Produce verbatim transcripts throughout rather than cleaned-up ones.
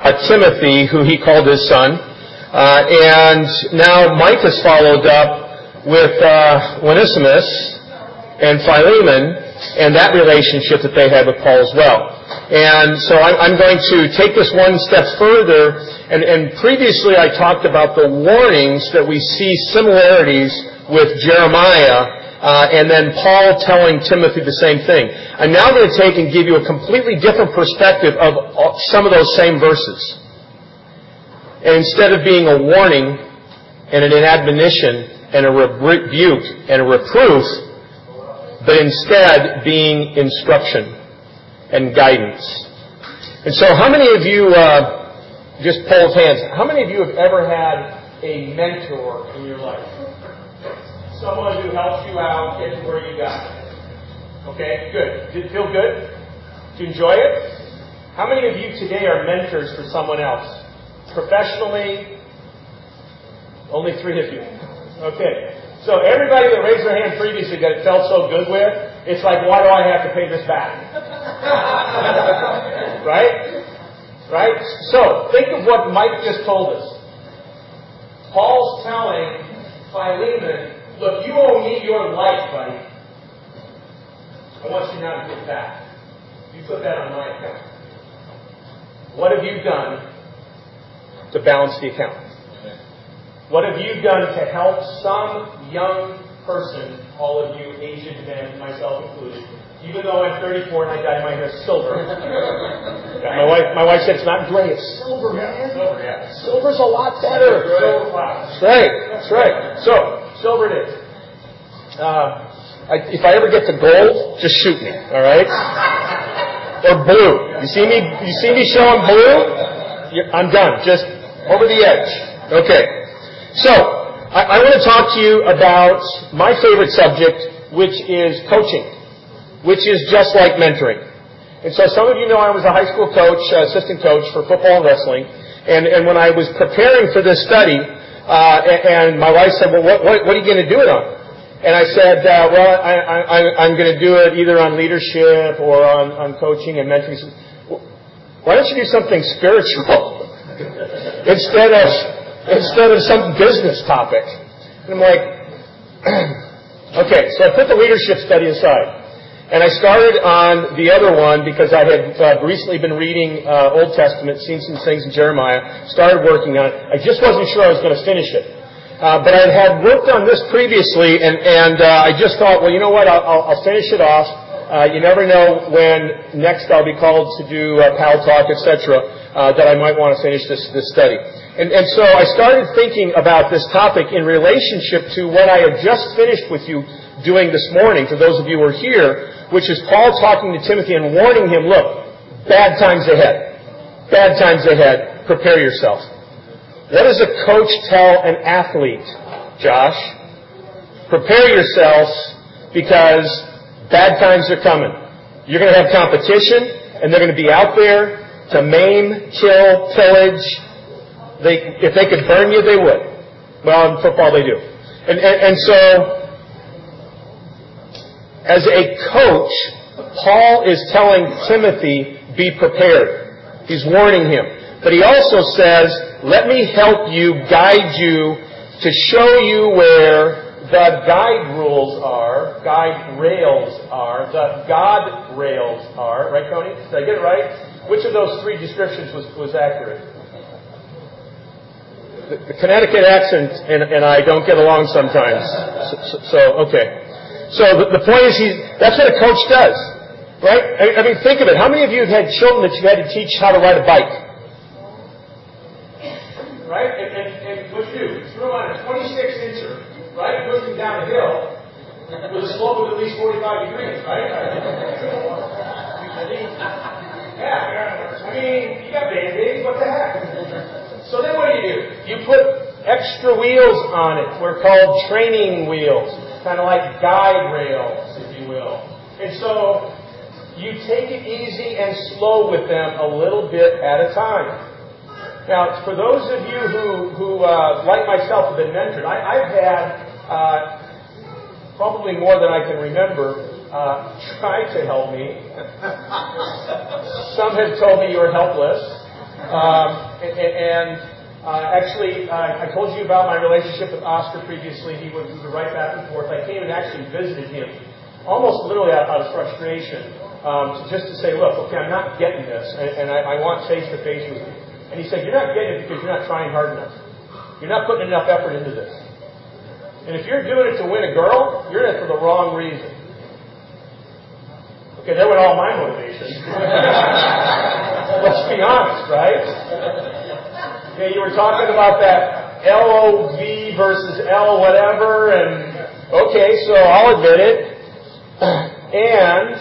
uh, Timothy, who he called his son. Uh, and now Mike has followed up with uh, Onesimus and Philemon and that relationship that they had with Paul as well. And so I'm going to take this one step further. And, and previously I talked about the warnings that we see similarities with Jeremiah, uh, and then Paul telling Timothy the same thing. I'm now going to take and give you a completely different perspective of some of those same verses. And instead of being a warning and an admonition and a rebuke and a reproof, but instead being instruction and guidance. And so how many of you, uh, just poll hands, how many of you have ever had a mentor in your life? Someone who helps you out, get to where you got. Okay, good. Did it feel good? Did you enjoy it? How many of you today are mentors for someone else? Professionally? Only three of you. Okay. So everybody that raised their hand previously that it felt so good with, it's like, why do I have to pay this back? Right? Right? So, think of what Mike just told us. Paul's telling Philemon, look, you owe me your life, buddy. I want you now to get back. You put that on my account. What have you done to balance the account? What have you done to help some young person, all of you aged men, myself included, even though I'm thirty-four and I dye my hair silver. Yeah, my wife my wife said it's not gray, it's silver, man. Silver, yeah. Silver's a lot better. Silver. That's right. That's right. So, silver it is. Uh, I, if I ever get to gold, just shoot me, all right? Or blue. You see me you see me showing blue? I'm done. Just over the edge. Okay. So, I, I want to talk to you about my favorite subject, which is coaching, which is just like mentoring. And so some of you know I was a high school coach, uh, assistant coach for football and wrestling. And, and when I was preparing for this study, uh, and, and my wife said, well, what, what, what are you going to do it on? And I said, uh, well, I, I, I'm going to do it either on leadership or on, on coaching and mentoring. Said, well, why don't you do something spiritual instead of... instead of some business topic? And I'm like, okay, so I put the leadership study aside. And I started on the other one because I had uh, recently been reading uh, Old Testament, seen some things in Jeremiah, started working on it. I just wasn't sure I was going to finish it. Uh, but I had worked on this previously, and, and uh, I just thought, well, you know what, I'll, I'll, I'll finish it off. Uh, you never know when next I'll be called to do uh, Pal Talk, et cetera, uh, that I might want to finish this, this study. And, and so I started thinking about this topic in relationship to what I had just finished with you doing this morning, for those of you who are here, which is Paul talking to Timothy and warning him, look, bad times ahead. Bad times ahead. Prepare yourself. What does a coach tell an athlete, Josh? Prepare yourselves because bad times are coming. You're going to have competition, and they're going to be out there to maim, kill, pillage. They, if they could burn you, they would. Well, in football, they do. And, and, and so, as a coach, Paul is telling Timothy, be prepared. He's warning him. But he also says, let me help you, guide you, to show you where the guide rules are, guide rails are, the God rails are. Right, Tony? Did I get it right? Which of those three descriptions was, was accurate? The, the Connecticut accent and, and I don't get along sometimes. So, so, so okay. So the, the point is, he, that's what a coach does. Right? I, I mean, think of it. How many of you have had children that you had to teach how to ride a bike? Right? And, and, and what you do? You throw on a twenty-six incher, right? Pushing down a hill with a slope of at least forty-five degrees, right? Yeah. I mean, you got Band-Aids, what the heck? So then what do you do? You put extra wheels on it. We're called training wheels. Kind of like guide rails, if you will. And so you take it easy and slow with them a little bit at a time. Now, for those of you who, who uh, like myself, have been mentored, I, I've had, uh, probably more than I can remember, uh, try to help me. Some have told me you're helpless. Um, and and uh, actually, uh, I told you about my relationship with Oscar previously. He would, we would write back and forth. I came and actually visited him, almost literally out, out of frustration, um, just to say, look, okay, I'm not getting this, and, and I, I want face-to-face with you. And he said, you're not getting it because you're not trying hard enough. You're not putting enough effort into this. And if you're doing it to win a girl, you're in it for the wrong reason. Okay, that went all my motivation. Let's be honest, right? Okay, you were talking about that L O V versus L whatever, and okay, so I'll admit it. And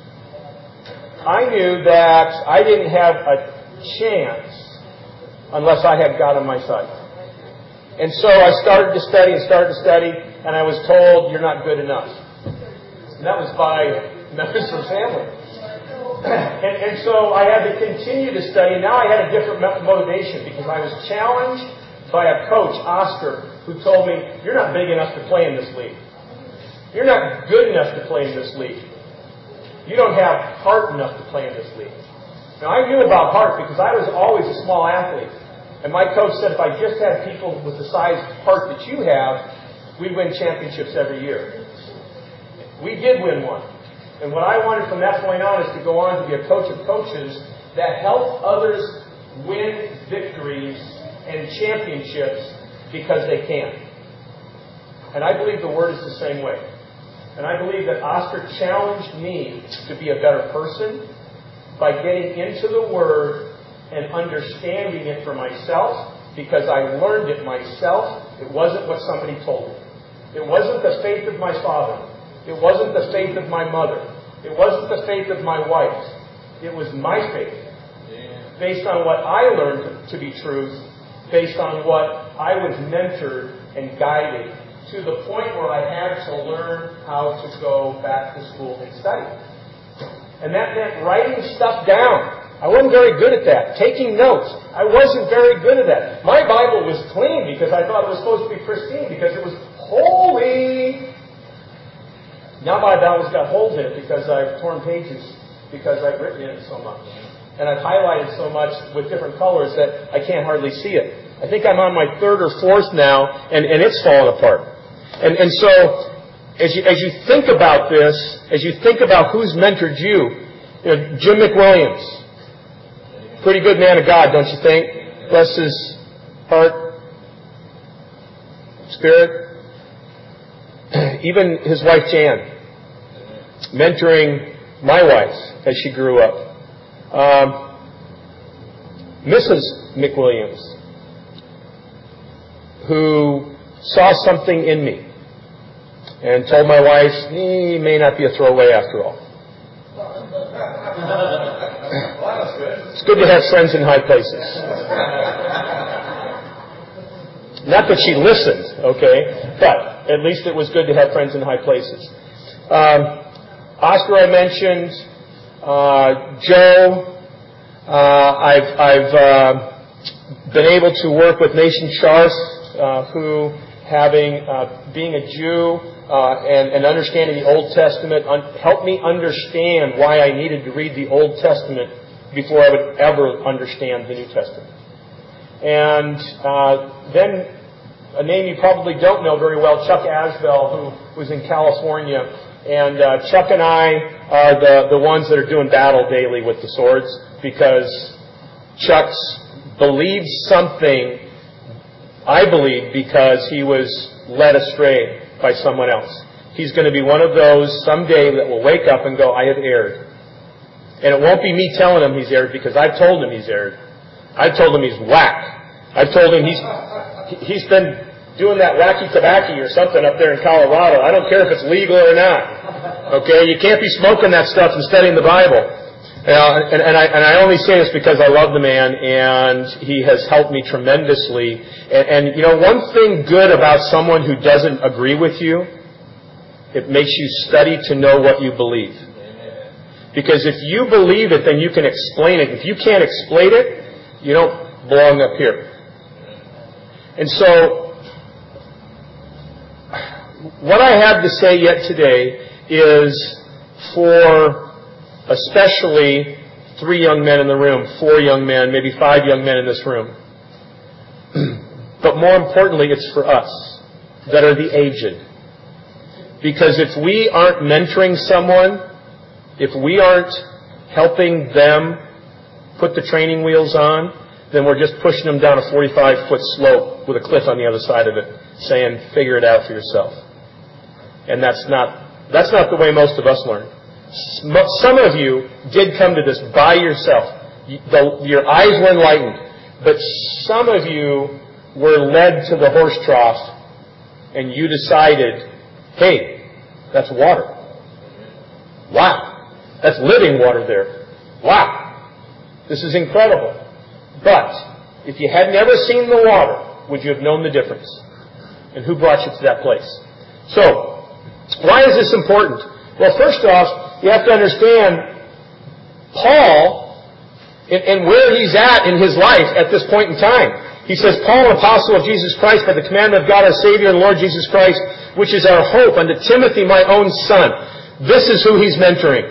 I knew that I didn't have a chance unless I had God on my side. And so I started to study and started to study, and I was told, you're not good enough. And that was by members of family. And, and so I had to continue to study. Now I had a different motivation because I was challenged by a coach, Oscar, who told me, you're not big enough to play in this league. You're not good enough to play in this league. You don't have heart enough to play in this league. Now I knew about heart because I was always a small athlete. And my coach said if I just had people with the size heart that you have, we'd win championships every year. We did win one. And what I wanted from that point on is to go on to be a coach of coaches that help others win victories and championships because they can. And I believe the Word is the same way. And I believe that Oscar challenged me to be a better person by getting into the Word and understanding it for myself, because I learned it myself. It wasn't what somebody told me. It wasn't the faith of my father. It wasn't the faith of my mother. It wasn't the faith of my wife. It was my faith, based on what I learned to be truth, based on what I was mentored and guided, to the point where I had to learn how to go back to school and study. And that meant writing stuff down. I wasn't very good at that. Taking notes. I wasn't very good at that. My Bible was clean because I thought it was supposed to be pristine because it was holy. Now my Bible's got holes in it because I've torn pages, because I've written in it so much. And I've highlighted so much with different colors that I can't hardly see it. I think I'm on my third or fourth now, and, and it's falling apart. And, and so, as you, as you think about this, as you think about who's mentored you, you know, Jim McWilliams, pretty good man of God, don't you think? Bless his heart, spirit. Even his wife Jan, mentoring my wife as she grew up. Um, Missus McWilliams, who saw something in me and told my wife, he may not be a throwaway after all. It's good to have friends in high places. Not that she listened, okay, but at least it was good to have friends in high places. Um, Oscar, I mentioned. Uh, Joe, uh, I've, I've uh, been able to work with Nation Scharf, uh, who, having uh, being a Jew uh, and, and understanding the Old Testament, un- helped me understand why I needed to read the Old Testament before I would ever understand the New Testament. And uh, then a name you probably don't know very well, Chuck Asbell, who was in California. And uh, Chuck and I are the, the ones that are doing battle daily with the swords, because Chuck believes something, I believe, because he was led astray by someone else. He's going to be one of those someday that will wake up and go, I have erred. And it won't be me telling him he's erred, because I've told him he's erred. I've told him he's whack. I've told him he's he's been doing that wacky tobacco or something up there in Colorado. I don't care if it's legal or not. Okay? You can't be smoking that stuff and studying the Bible. Uh, and, and, I, and I only say this because I love the man, and he has helped me tremendously. And, and, you know, one thing good about someone who doesn't agree with you, it makes you study to know what you believe. Because if you believe it, then you can explain it. If you can't explain it, you don't belong up here. And so, what I have to say yet today is for, especially three young men in the room, four young men, maybe five young men in this room. But more importantly, it's for us that are the aged. Because if we aren't mentoring someone, if we aren't helping them put the training wheels on, then we're just pushing them down a forty-five foot slope with a cliff on the other side of it, saying, figure it out for yourself. And that's not, that's not the way most of us learn. Some of you did come to this by yourself. Your eyes were enlightened. But some of you were led to the horse trough and you decided, hey, that's water. Wow. That's living water there. Wow. This is incredible. But if you had never seen the water, would you have known the difference? And who brought you to that place? So, why is this important? Well, first off, you have to understand Paul and, and where he's at in his life at this point in time. He says, Paul, an apostle of Jesus Christ, by the commandment of God our Savior and Lord Jesus Christ, which is our hope, unto Timothy, my own son. This is who he's mentoring.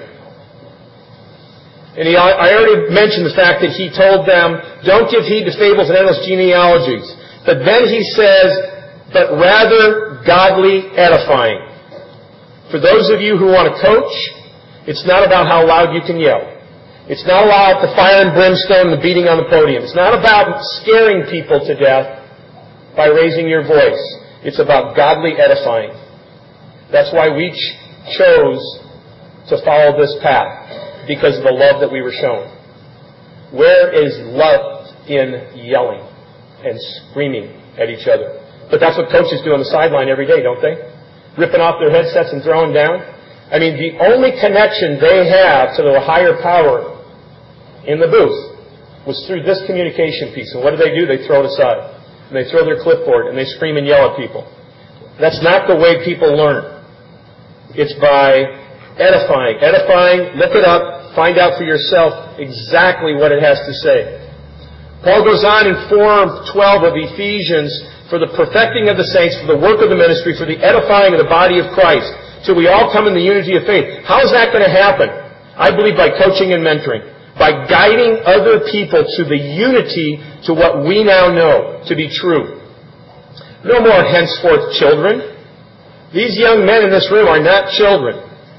And he, I already mentioned the fact that he told them, don't give heed to fables and endless genealogies. But then he says, but rather godly edifying. For those of you who want to coach, it's not about how loud you can yell. It's not about the fire and brimstone and the beating on the podium. It's not about scaring people to death by raising your voice. It's about godly edifying. That's why we ch- chose to follow this path, because of the love that we were shown. Where is love in yelling and screaming at each other? But that's what coaches do on the sideline every day, don't they? Ripping off their headsets and throwing down. I mean, the only connection they have to the higher power in the booth was through this communication piece. And what do they do? They throw it aside. And they throw their clipboard and they scream and yell at people. That's not the way people learn. It's by edifying. Edifying, look it up, find out for yourself exactly what it has to say. Paul goes on in four twelve of Ephesians, for the perfecting of the saints, for the work of the ministry, for the edifying of the body of Christ, till we all come in the unity of faith. How is that going to happen? I believe by coaching and mentoring. By guiding other people to the unity to what we now know to be true. No more henceforth children. These young men in this room are not children.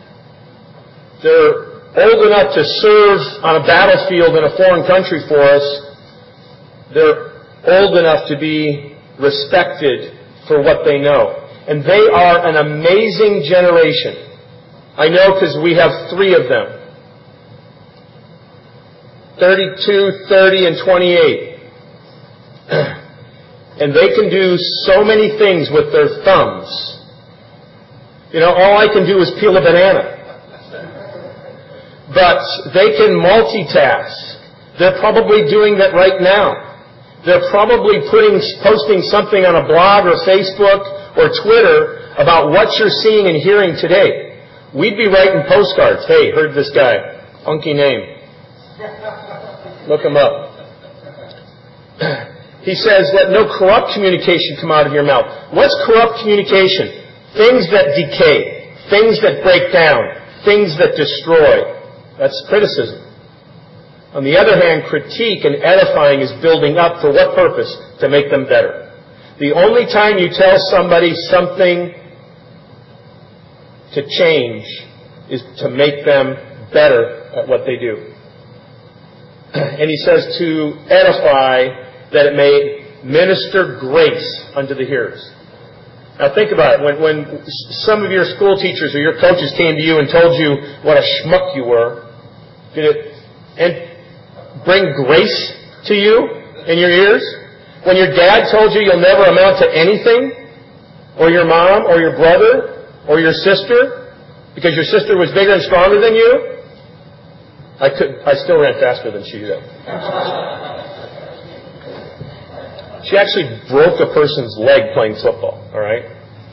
They're old enough to serve on a battlefield in a foreign country for us. They're old enough to be respected for what they know. And they are an amazing generation. I know because we have three of them. thirty-two, thirty, and twenty-eight. And they can do so many things with their thumbs. You know, all I can do is peel a banana. But they can multitask. They're probably doing that right now. They're probably putting, posting something on a blog or Facebook or Twitter about what you're seeing and hearing today. We'd be writing postcards. Hey, heard this guy. Funky name. Look him up. He says, let no corrupt communication come out of your mouth. What's corrupt communication? Things that decay. Things that break down. Things that destroy. That's criticism. On the other hand, critique and edifying is building up for what purpose? To make them better. The only time you tell somebody something to change is to make them better at what they do. And he says to edify that it may minister grace unto the hearers. Now think about it. When, when some of your school teachers or your coaches came to you and told you what a schmuck you were, did it and bring grace to you in your ears? When your dad told you you'll never amount to anything, or your mom, or your brother, or your sister, because your sister was bigger and stronger than you, I could. I still ran faster than she did. She actually broke a person's leg playing football. All right.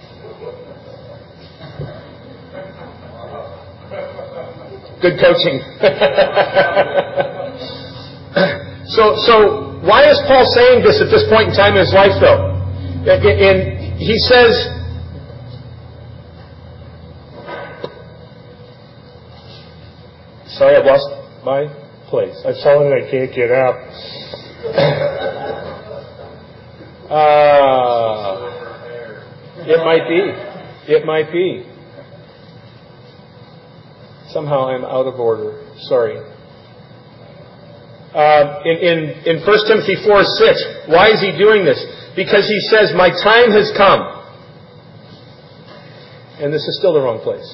Good coaching. so, so why is Paul saying this at this point in time in his life, though? And he says, sorry, I've lost my place. I've fallen and I can't get up. uh, it might be. It might be. Somehow I'm out of order. Sorry. Uh, in, in, in First Timothy four six, why is he doing this? Because he says, my time has come. And this is still the wrong place.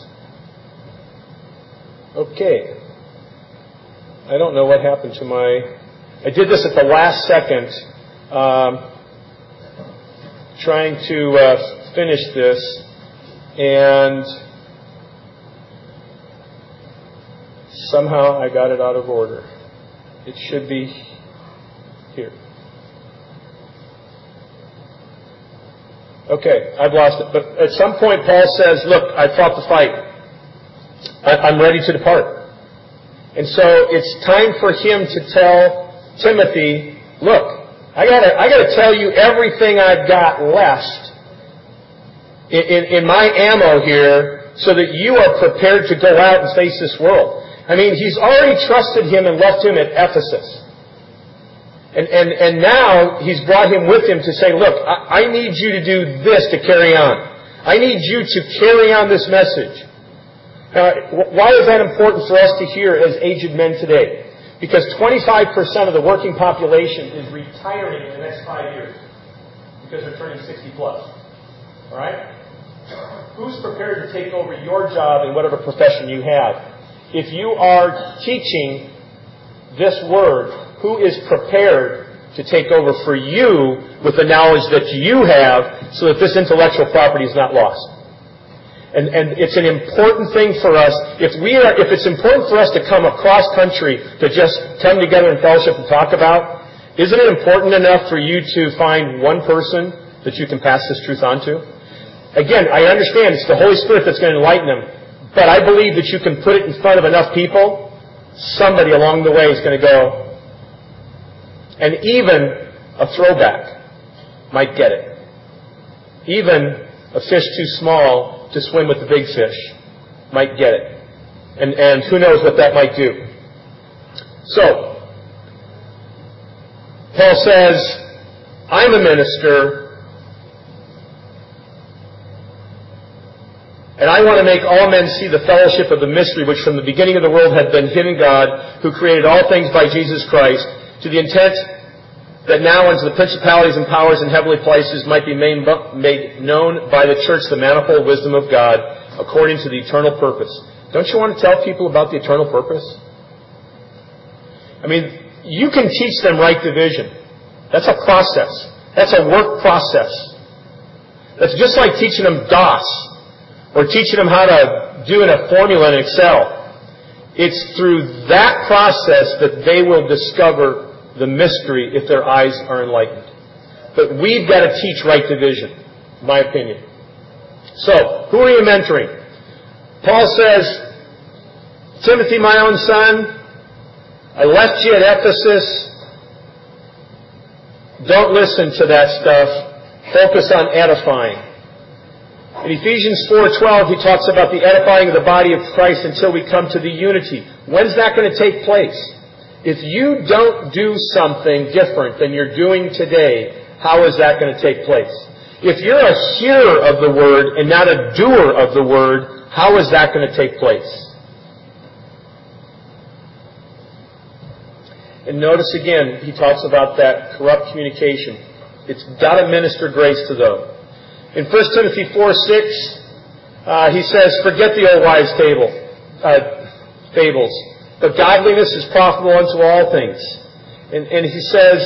Okay. I don't know what happened to my... I did this at the last second, um, trying to uh, finish this, and somehow I got it out of order. It should be here. Okay, I've lost it. But at some point, Paul says, look, I fought the fight. I, I'm ready to depart. And so it's time for him to tell Timothy, look, I gotta, I gotta tell you everything I've got left in, in, in my ammo here so that you are prepared to go out and face this world. I mean, he's already trusted him and left him at Ephesus. And, and, and now he's brought him with him to say, look, I, I need you to do this to carry on. I need you to carry on this message. Now, why is that important for us to hear as aged men today? Because twenty-five percent of the working population is retiring in the next five years because they're turning sixty plus. All right? Who's prepared to take over your job in whatever profession you have? If you are teaching this word, who is prepared to take over for you with the knowledge that you have so that this intellectual property is not lost? And, and it's an important thing for us. If we are, if it's important for us to come across country to just come together in fellowship and talk about, isn't it important enough for you to find one person that you can pass this truth on to? Again, I understand it's the Holy Spirit that's going to enlighten them, but I believe that you can put it in front of enough people, somebody along the way is going to go, and even a throwback might get it. Even a fish too small to swim with the big fish might get it. And, and who knows what that might do. So, Paul says, I'm a minister, and I want to make all men see the fellowship of the mystery which from the beginning of the world had been hidden in God, who created all things by Jesus Christ, to the intent that now unto the principalities and powers in heavenly places might be made, made known by the church the manifold wisdom of God according to the eternal purpose. Don't you want to tell people about the eternal purpose? I mean, you can teach them right division. That's a process. That's a work process. That's just like teaching them DOS or teaching them how to do in a formula in Excel. It's through that process that they will discover the mystery if their eyes are enlightened. But we've got to teach right division, in my opinion. So, who are you mentoring? Paul says, Timothy, my own son, I left you at Ephesus. Don't listen to that stuff. Focus on edifying. In Ephesians four twelve, he talks about the edifying of the body of Christ until we come to the unity. When's that going to take place? If you don't do something different than you're doing today, how is that going to take place? If you're a hearer of the Word and not a doer of the Word, how is that going to take place? And notice again, he talks about that corrupt communication. It's got to minister grace to them. In First Timothy four six, uh, he says, forget the old wives' table, uh, fables. But godliness is profitable unto all things. And, and he says,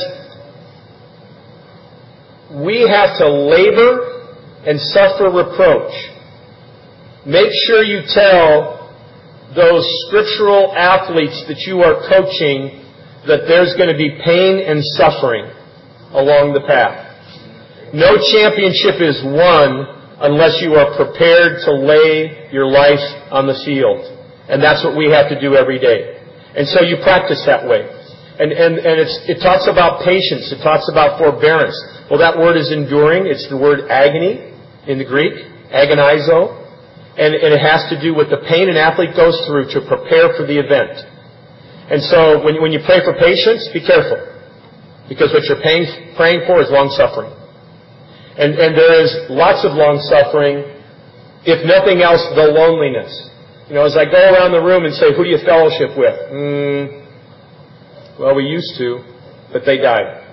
we have to labor and suffer reproach. Make sure you tell those scriptural athletes that you are coaching that there's going to be pain and suffering along the path. No championship is won unless you are prepared to lay your life on the field. And that's what we have to do every day. And so you practice that way. And, and, and it's, it talks about patience. It talks about forbearance. Well, that word is enduring. It's the word agony in the Greek, agonizo. And, and it has to do with the pain an athlete goes through to prepare for the event. And so when, when you pray for patience, be careful. Because what you're paying, praying for is long-suffering. And, and there is lots of long-suffering. If nothing else, the loneliness. You know, as I go around the room and say, who do you fellowship with? Mm, well, we used to, but they died.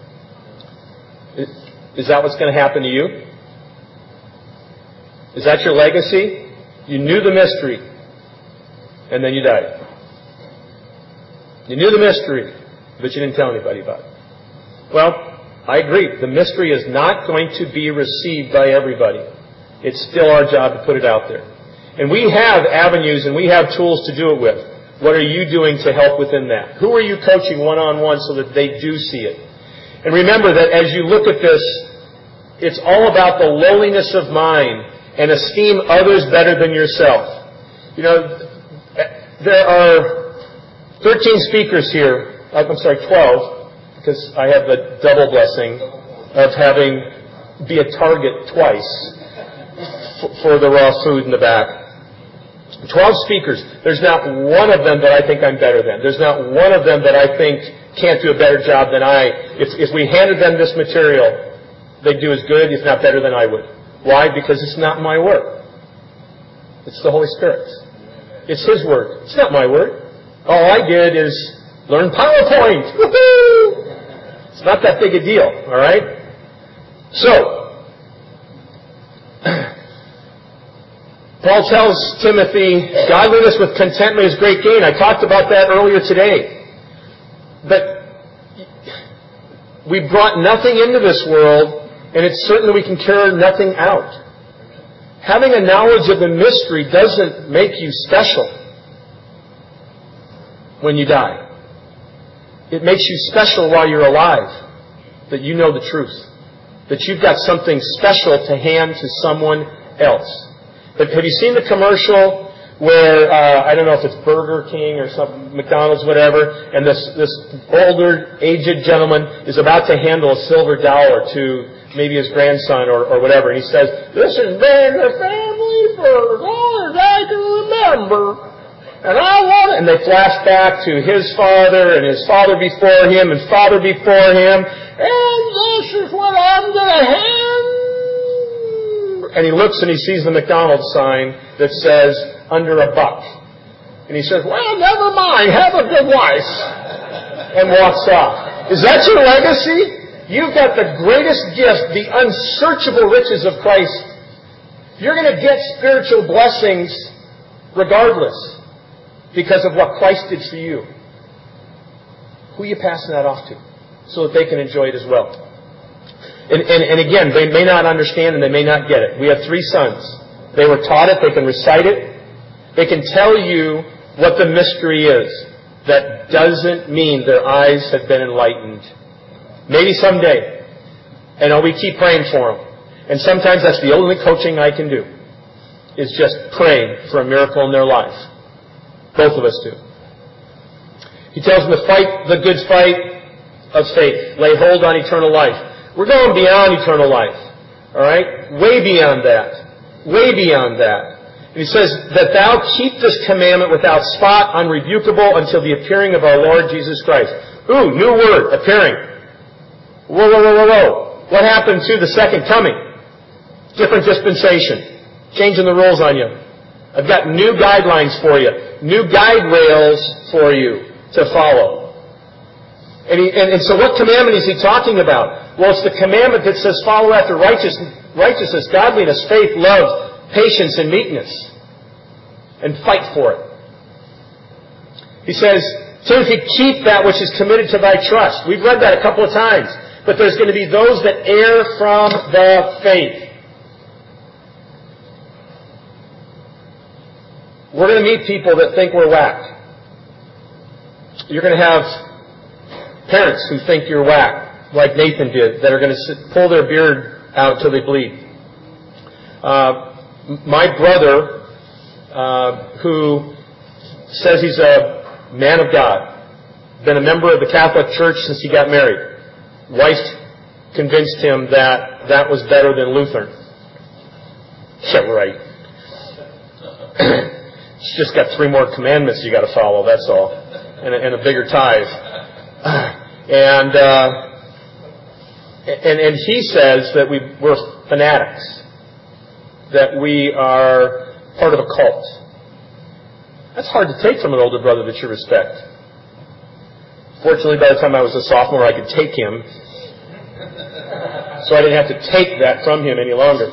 Is that what's going to happen to you? Is that your legacy? You knew the mystery, and then you died. You knew the mystery, but you didn't tell anybody about it. Well, I agree. The mystery is not going to be received by everybody. It's still our job to put it out there. And we have avenues and we have tools to do it with. What are you doing to help within that? Who are you coaching one-on-one so that they do see it? And remember that as you look at this, it's all about the lowliness of mind and esteem others better than yourself. You know, there are thirteen speakers here. I'm sorry, twelve, because I have the double blessing of having be a target twice for the raw food in the back. Twelve speakers. There's not one of them that I think I'm better than. There's not one of them that I think can't do a better job than I. If, if we handed them this material, they'd do as good, if not better than I would. Why? Because it's not my work. It's the Holy Spirit's. It's His word. It's not my word. All I did is learn PowerPoint. Woohoo! It's not that big a deal, all right? So, Paul tells Timothy, godliness with contentment is great gain. I talked about that earlier today. But we brought nothing into this world, and it's certain that we can carry nothing out. Having a knowledge of the mystery doesn't make you special when you die. It makes you special while you're alive, that you know the truth, that you've got something special to hand to someone else. But have you seen the commercial where, uh, I don't know if it's Burger King or some McDonald's, whatever, and this, this older, aged gentleman is about to handle a silver dollar to maybe his grandson or, or whatever, and he says, "This has been a family for as long as I can remember. And I want it." And they flash back to his father and his father before him and father before him. "And this is what I'm going to hand." And he looks and he sees the McDonald's sign that says, "Under a buck." And he says, "Well, never mind. Have a good life." And walks off. Is that your legacy? You've got the greatest gift, the unsearchable riches of Christ. You're going to get spiritual blessings regardless because of what Christ did for you. Who are you passing that off to so that they can enjoy it as well? And, and, and again, they may not understand and they may not get it. We have three sons. They were taught it. They can recite it. They can tell you what the mystery is. That doesn't mean their eyes have been enlightened. Maybe someday. And we keep praying for them. And sometimes that's the only coaching I can do, is just praying for a miracle in their life. Both of us do. He tells them to fight the good fight of faith. Lay hold on eternal life. We're going beyond eternal life. All right? Way beyond that. Way beyond that. And he says, "That thou keep this commandment without spot, unrebukable, until the appearing of our Lord Jesus Christ." Ooh, new word, appearing. Whoa, whoa, whoa, whoa, whoa. What happened to the second coming? Different dispensation. Changing the rules on you. I've got new guidelines for you. New guide rails for you to follow. And, he, and, and so what commandment is he talking about? Well, it's the commandment that says follow after righteousness, righteousness, godliness, faith, love, patience, and meekness. And fight for it. He says, "Timothy, keep that which is committed to thy trust." We've read that a couple of times. But there's going to be those that err from the faith. We're going to meet people that think we're whack. You're going to have parents who think you're whack, like Nathan did, that are going to sit, pull their beard out until they bleed. Uh, my brother, uh, who says he's a man of God, been a member of the Catholic Church since he got married. Wife convinced him that that was better than Lutheran. Yeah, right. It's just got three more commandments you got to follow, that's all. and a, and a bigger tithe. And, uh, and, and he says that we, we're fanatics, that we are part of a cult. That's hard to take from an older brother that you respect. Fortunately, by the time I was a sophomore, I could take him. So I didn't have to take that from him any longer.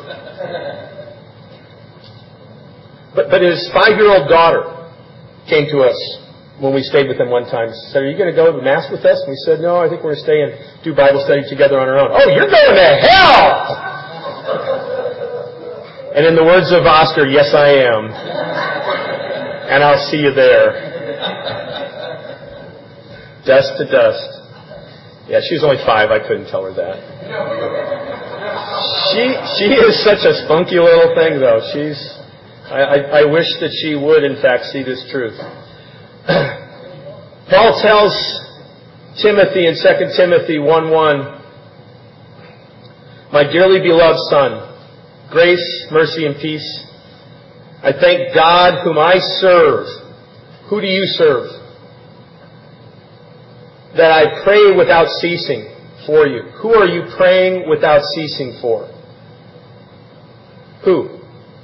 But, but his five-year-old daughter came to us when we stayed with him one time. She said, "Are you going to go to Mass with us?" And we said, "No, I think we're going to stay and do Bible study together on our own." "Oh, you're going to hell!" And in the words of Oscar, "Yes, I am. And I'll see you there." Dust to dust. Yeah, she was only five. I couldn't tell her that. She she is such a spunky little thing, though. She's. I, I, I wish that she would, in fact, see this truth. Paul tells Timothy in Second Timothy one one, "My dearly beloved son, grace, mercy, and peace. I thank God whom I serve." Who do you serve? "That I pray without ceasing for you." Who are you praying without ceasing for? Who?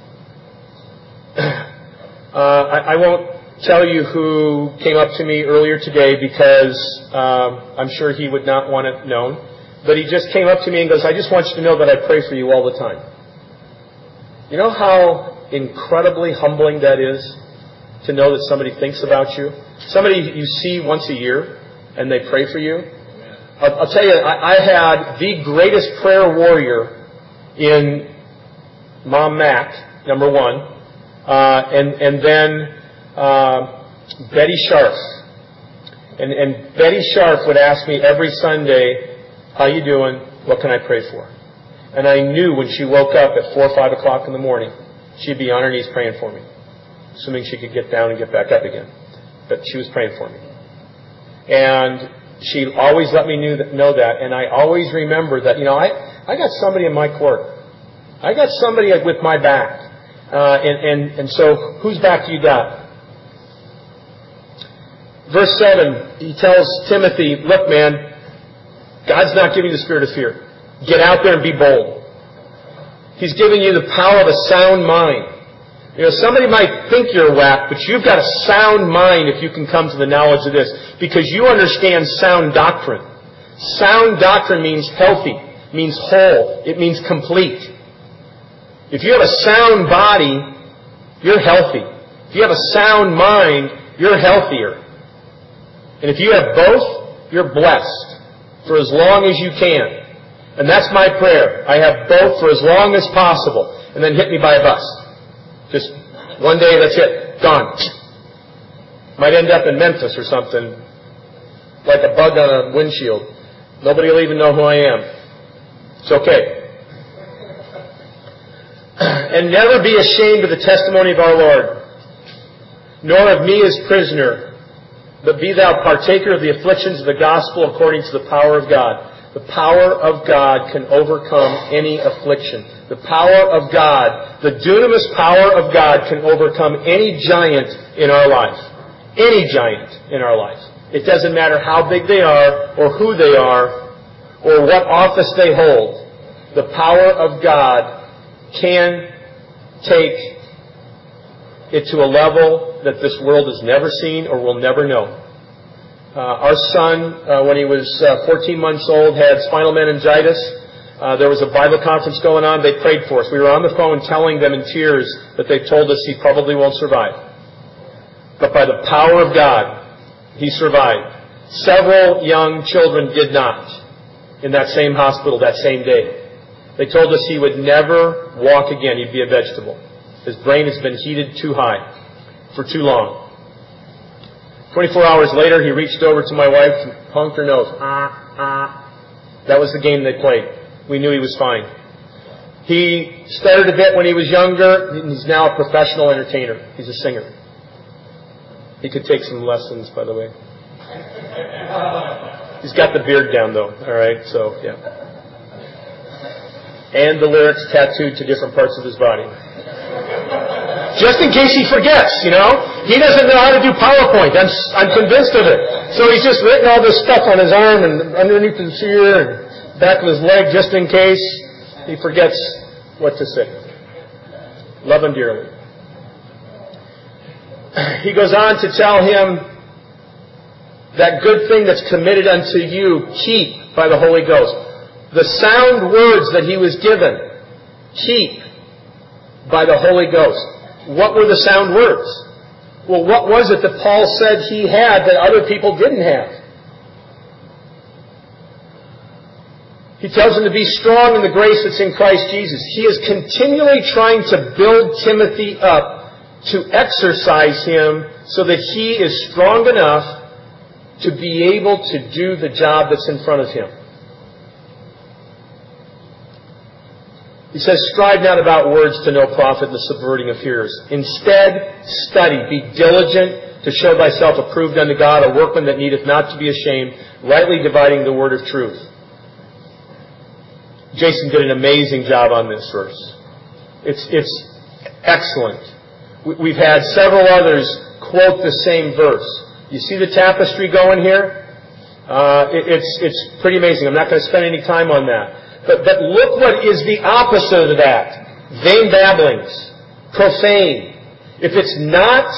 uh, I, I won't tell you who came up to me earlier today because um, I'm sure he would not want it known. But he just came up to me and goes, "I just want you to know that I pray for you all the time." You know how incredibly humbling that is to know that somebody thinks about you? Somebody you see once a year and they pray for you. I'll, I'll tell you, I, I had the greatest prayer warrior in Mom Mac, number one, uh, and, and then uh, Betty Sharp. And, and Betty Sharp would ask me every Sunday, "How you doing? What can I pray for?" And I knew when she woke up at four or five o'clock in the morning, she'd be on her knees praying for me, assuming she could get down and get back up again. But she was praying for me. And she always let me know that. And I always remember that, you know, I, I got somebody in my court. I got somebody with my back. Uh, and, and, and so, whose back do you got? Verse seven, he tells Timothy, "Look, man, God's not giving you the spirit of fear. Get out there and be bold. He's giving you the power of a sound mind." You know, somebody might think you're whack, but you've got a sound mind if you can come to the knowledge of this, because you understand sound doctrine. Sound doctrine means healthy, means whole, it means complete. If you have a sound body, you're healthy. If you have a sound mind, you're healthier. And if you have both, you're blessed for as long as you can. And that's my prayer. I have both for as long as possible. And then hit me by a bus. Just one day, that's it. Gone. Might end up in Memphis or something, like a bug on a windshield. Nobody will even know who I am. It's okay. "And never be ashamed of the testimony of our Lord, nor of me as prisoner, but be thou partaker of the afflictions of the gospel according to the power of God." The power of God can overcome any affliction. The power of God, the dunamis power of God, can overcome any giant in our life. Any giant in our life. It doesn't matter how big they are, or who they are, or what office they hold. The power of God can take it to a level that this world has never seen or will never know. Uh, our son, uh, when he was uh, fourteen months old, had spinal meningitis. Uh, there was a Bible conference going on. They prayed for us. We were on the phone telling them in tears that they told us he probably won't survive. But by the power of God, he survived. Several young children did not in that same hospital that same day. They told us he would never walk again. He'd be a vegetable. His brain has been heated too high for too long. twenty-four hours later, he reached over to my wife and honked her nose. Ah, ah. That was the game they played. We knew he was fine. He stuttered a bit when he was younger. He's now a professional entertainer. He's a singer. He could take some lessons, by the way. He's got the beard down, though. All right, so, yeah. And the lyrics tattooed to different parts of his body. Just in case he forgets, you know. He doesn't know how to do PowerPoint. I'm, I'm convinced of it. So he's just written all this stuff on his arm and underneath his ear and back of his leg just in case he forgets what to say. Love him dearly. He goes on to tell him, that good thing that's committed unto you, keep by the Holy Ghost. The sound words that he was given, keep by the Holy Ghost. What were the sound words? Well, what was it that Paul said he had that other people didn't have? He tells him to be strong in the grace that's in Christ Jesus. He is continually trying to build Timothy up to exercise him so that he is strong enough to be able to do the job that's in front of him. He says, strive not about words to no profit, the subverting of hearers. Instead, study, be diligent to show thyself approved unto God, a workman that needeth not to be ashamed, rightly dividing the word of truth. Jason did an amazing job on this verse. It's, it's excellent. We've had several others quote the same verse. You see the tapestry going here? Uh, it, it's, it's pretty amazing. I'm not going to spend any time on that. But, but look what is the opposite of that. Vain babblings. Profane. If it's not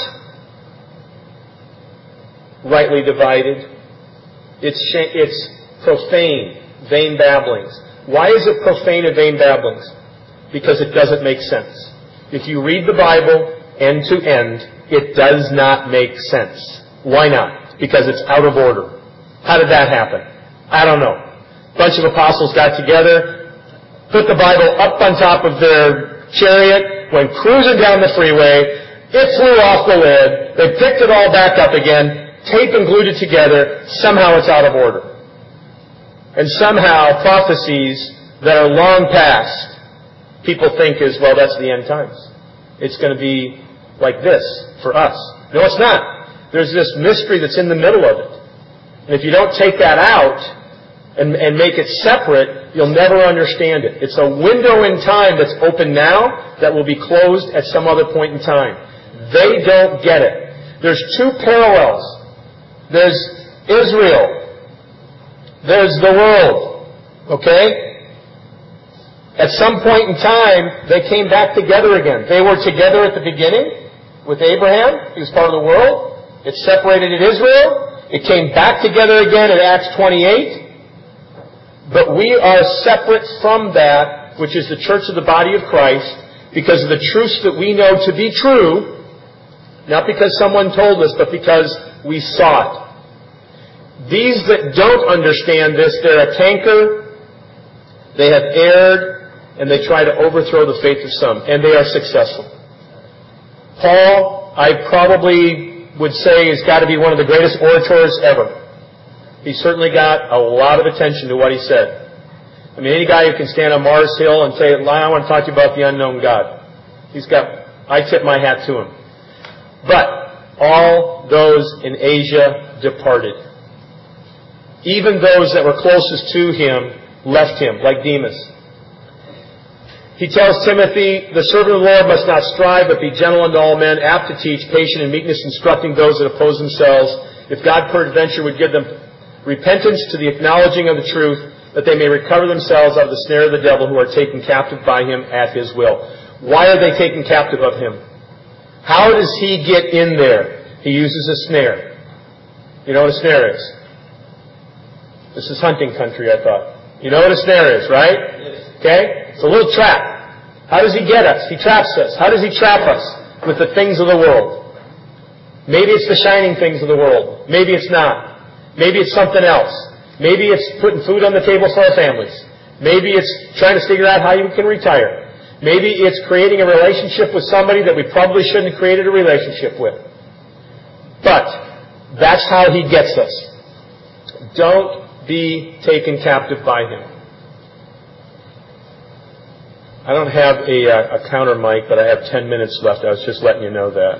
rightly divided, it's, it's profane. Vain babblings. Why is it profane and vain babblings? Because it doesn't make sense. If you read the Bible end to end, it does not make sense. Why not? Because it's out of order. How did that happen? I don't know. A bunch of apostles got together, put the Bible up on top of their chariot, went cruising down the freeway, it flew off the lid, they picked it all back up again, taped and glued it together, somehow it's out of order. And somehow prophecies that are long past, people think is, well, that's the end times. It's going to be like this for us. No, it's not. There's this mystery that's in the middle of it. And if you don't take that out and, and make it separate, you'll never understand it. It's a window in time that's open now that will be closed at some other point in time. They don't get it. There's two parallels. There's Israel. There's the world. Okay? At some point in time, they came back together again. They were together at the beginning with Abraham. He was part of the world. It separated at Israel. It came back together again at Acts twenty-eight. But we are separate from that, which is the church of the body of Christ, because of the truths that we know to be true, not because someone told us, but because we saw it. These that don't understand this, they're a canker, they have erred, and they try to overthrow the faith of some, and they are successful. Paul, I probably would say, has got to be one of the greatest orators ever. He certainly got a lot of attention to what he said. I mean, any guy who can stand on Mars Hill and say, I want to talk to you about the unknown God. He's got, I tip my hat to him. But all those in Asia departed. Even those that were closest to him left him, like Demas. He tells Timothy, the servant of the Lord must not strive, but be gentle unto all men, apt to teach, patient in meekness, instructing those that oppose themselves. If God peradventure would give them repentance to the acknowledging of the truth, that they may recover themselves out of the snare of the devil, who are taken captive by him at his will. Why are they taken captive of him? How does he get in there? He uses a snare. You know what a snare is? This is hunting country, I thought. You know what a snare is, right? Okay? It's a little trap. How does he get us? He traps us. How does he trap us? With the things of the world. Maybe it's the shining things of the world. Maybe it's not. Maybe it's something else. Maybe it's putting food on the table for our families. Maybe it's trying to figure out how you can retire. Maybe it's creating a relationship with somebody that we probably shouldn't have created a relationship with. But that's how he gets us. Don't be taken captive by him. I don't have a, uh, a counter mic, but I have ten minutes left. I was just letting you know that.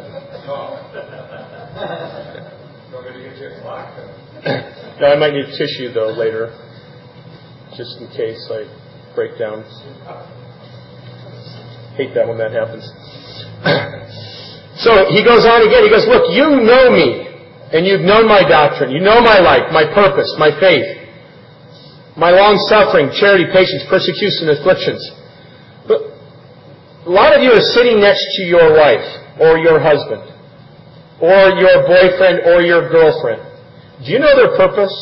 No, I might need tissue, though, later, just in case I break down. Hate that when that happens. So he goes on again. He goes, look, you know me, and you've known my doctrine. You know my life, my purpose, my faith, my long-suffering, charity, patience, persecution, and afflictions. But a lot of you are sitting next to your wife or your husband or your boyfriend or your girlfriend. Do you know their purpose?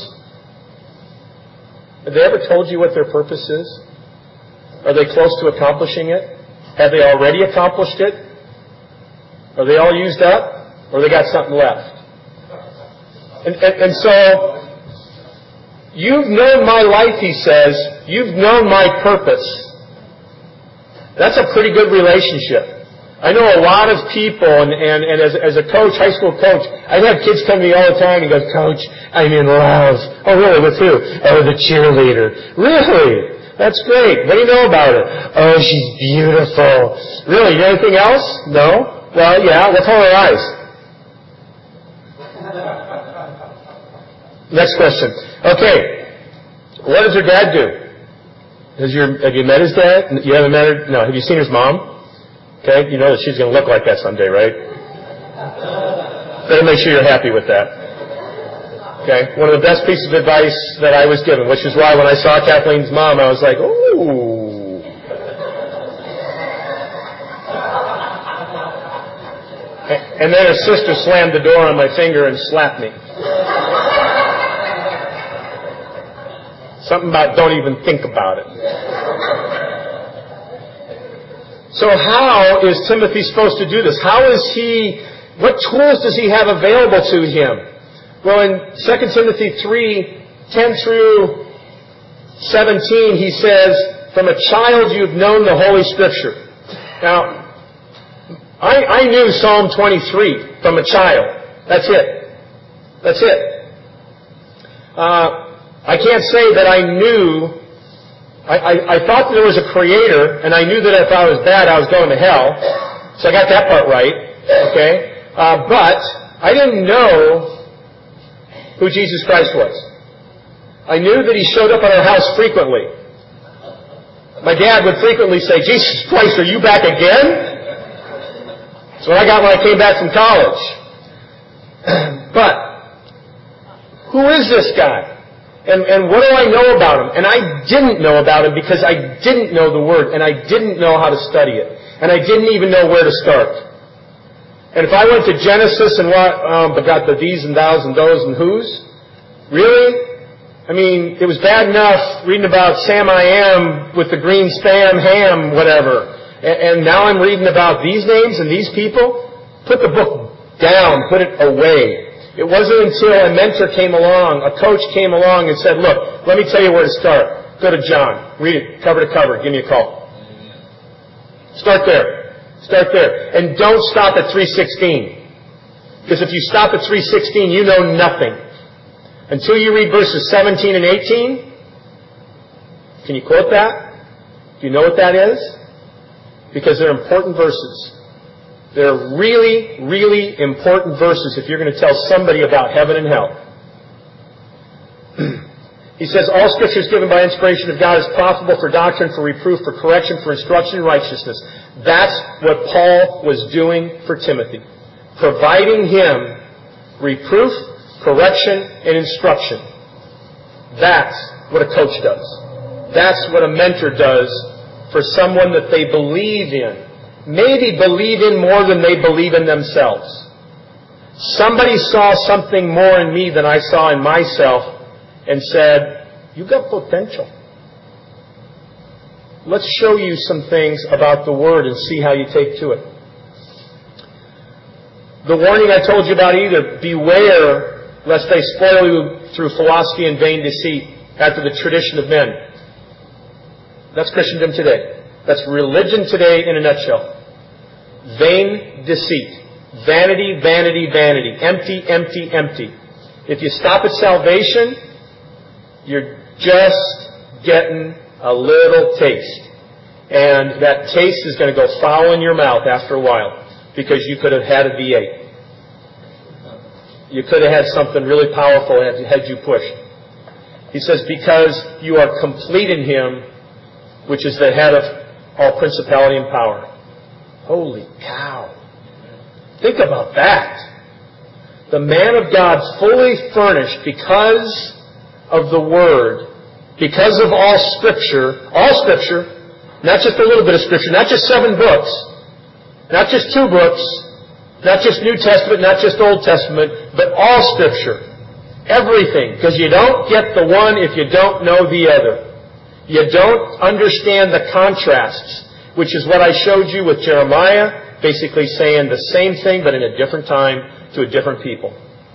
Have they ever told you what their purpose is? Are they close to accomplishing it? Have they already accomplished it? Are they all used up? Or they got something left? And, and, and so, you've known my life, he says. You've known my purpose. That's a pretty good relationship. I know a lot of people, and, and, and as, as a coach, high school coach, I'd have kids come to me all the time and go, Coach, I'm in love. Oh, really? With who? Oh, the cheerleader. Really? That's great. What do you know about her? Oh, she's beautiful. Really? You know anything else? No? Well, yeah. What color are her eyes? Next question. Okay. What does her dad do? Has your, have you met his dad? You haven't met her? No. Have you seen his mom? Okay. You know that she's going to look like that someday, right? Better make sure you're happy with that. Okay. One of the best pieces of advice that I was given, which is why when I saw Kathleen's mom, I was like, ooh. And then her sister slammed the door on my finger and slapped me. Something about don't even think about it. So how is Timothy supposed to do this? How is he, what tools does he have available to him? Well, in Second Timothy three, ten through seventeen, he says, from a child you've known the Holy Scripture. Now, I, I knew Psalm twenty-three from a child. That's it. That's it. Uh, I can't say that I knew, I, I, I thought that there was a creator, and I knew that if I was bad, I was going to hell. So I got that part right. Okay? Uh, but I didn't know who Jesus Christ was. I knew that he showed up at our house frequently. My dad would frequently say, Jesus Christ, are you back again? That's what I got when I came back from college. But, who is this guy? And, and what do I know about him? And I didn't know about him because I didn't know the Word, and I didn't know how to study it. And I didn't even know where to start. And if I went to Genesis and what, um, but got the these and thous and those and whos, really? I mean, it was bad enough reading about Sam I Am with the green spam ham, whatever. And, and now I'm reading about these names and these people. Put the book down. Put it away. It wasn't until a mentor came along, a coach came along and said, look, let me tell you where to start. Go to John. Read it cover to cover. Give me a call. Start there. Start there. And don't stop at three sixteen. Because if you stop at three sixteen, you know nothing. Until you read verses seventeen and eighteen, can you quote that? Do you know what that is? Because they're important verses. They're really, really important verses if you're going to tell somebody about heaven and hell. He says, all Scripture is given by inspiration of God, is profitable for doctrine, for reproof, for correction, for instruction in righteousness. That's what Paul was doing for Timothy. Providing him reproof, correction, and instruction. That's what a coach does. That's what a mentor does for someone that they believe in. Maybe believe in more than they believe in themselves. Somebody saw something more in me than I saw in myself and said, you've got potential. Let's show you some things about the Word and see how you take to it. The warning I told you about either, beware lest they spoil you through philosophy and vain deceit after the tradition of men. That's Christendom today. That's religion today in a nutshell. Vain deceit. Vanity, vanity, vanity. Empty, empty, empty. If you stop at salvation, you're just getting a little taste. And that taste is going to go foul in your mouth after a while because you could have had a V eight. You could have had something really powerful had you pushed. He says, because you are complete in Him, which is the head of all principality and power. Holy cow. Think about that. The man of God fully furnished because of the Word, because of all Scripture, all Scripture, not just a little bit of Scripture, not just seven books, not just two books, not just New Testament, not just Old Testament, but all Scripture. Everything. Because you don't get the one if you don't know the other. You don't understand the contrasts, which is what I showed you with Jeremiah, basically saying the same thing but in a different time to a different people.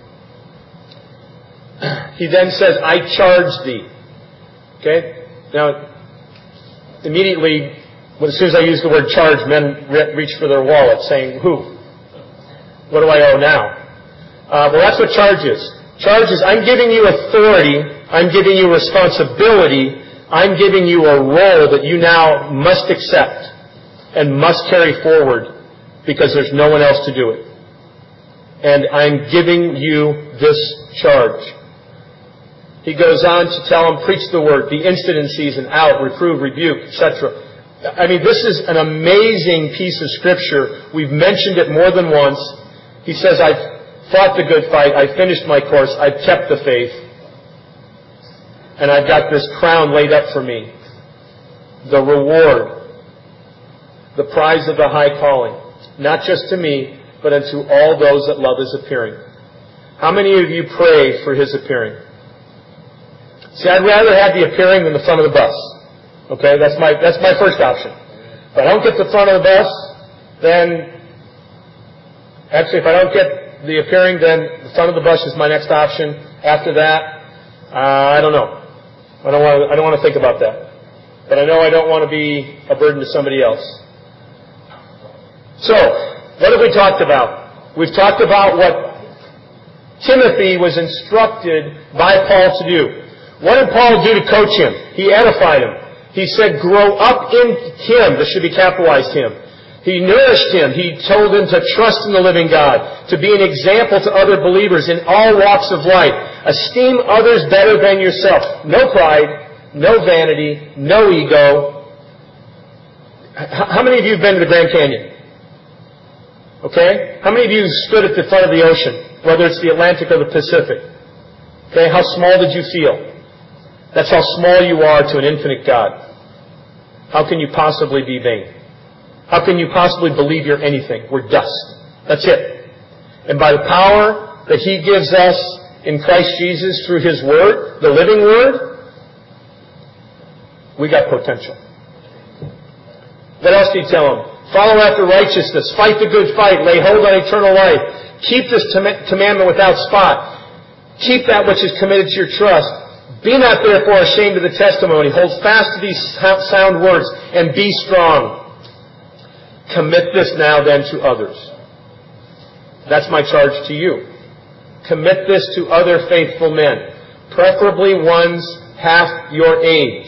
He then says, I charge thee. Okay? Now, immediately, well, as soon as I use the word charge, men re- reach for their wallet, saying, who? What do I owe now? Uh, well, that's what charge is. Charge is, I'm giving you authority, I'm giving you responsibility, I'm giving you a role that you now must accept and must carry forward because there's no one else to do it. And I'm giving you this charge. He goes on to tell them, preach the word, be instant in season, out, reprove, rebuke, et cetera. I mean, this is an amazing piece of Scripture. We've mentioned it more than once. He says, I've fought the good fight, I've finished my course, I've kept the faith, and I've got this crown laid up for me. The reward, the prize of the high calling, not just to me, but unto all those that love His appearing. How many of you pray for His appearing? See, I'd rather have the appearing than the front of the bus. Okay, that's my that's my first option. If I don't get the front of the bus, then actually, if I don't get the appearing, then the front of the bus is my next option. After that, uh, I don't know. I don't want to. I don't want to think about that. But I know I don't want to be a burden to somebody else. So, what have we talked about? We've talked about what Timothy was instructed by Paul to do. What did Paul do to coach him? He edified him. He said, grow up in Him. This should be capitalized, Him. He nourished him. He told him to trust in the living God, to be an example to other believers in all walks of life. Esteem others better than yourself. No pride, no vanity, no ego. How many of you have been to the Grand Canyon? Okay? How many of you stood at the front of the ocean, whether it's the Atlantic or the Pacific? Okay? How small did you feel? That's how small you are to an infinite God. How can you possibly be vain? How can you possibly believe you're anything? We're dust. That's it. And by the power that He gives us in Christ Jesus through His Word, the living Word, we got potential. What else do you tell them? Follow after righteousness. Fight the good fight. Lay hold on eternal life. Keep this commandment without spot. Keep that which is committed to your trust. Be not therefore ashamed of the testimony. Hold fast to these sound words and be strong. Commit this now then to others. That's my charge to you. Commit this to other faithful men, preferably ones half your age.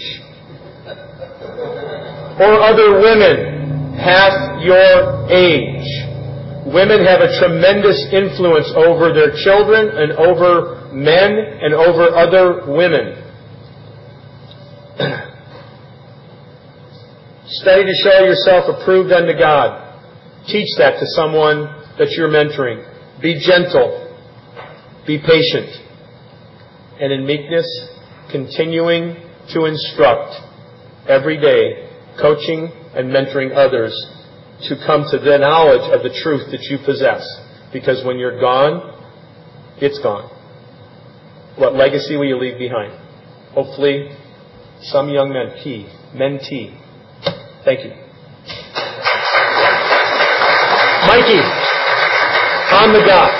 Or other women half your age. Women have a tremendous influence over their children and over men and over other women. Study to show yourself approved unto God. Teach that to someone that you're mentoring. Be gentle. Be patient. And in meekness, continuing to instruct every day, coaching and mentoring others to come to the knowledge of the truth that you possess. Because when you're gone, it's gone. What legacy will you leave behind? Hopefully, some young men, P, mentee. Thank you. Mikey, on the dot.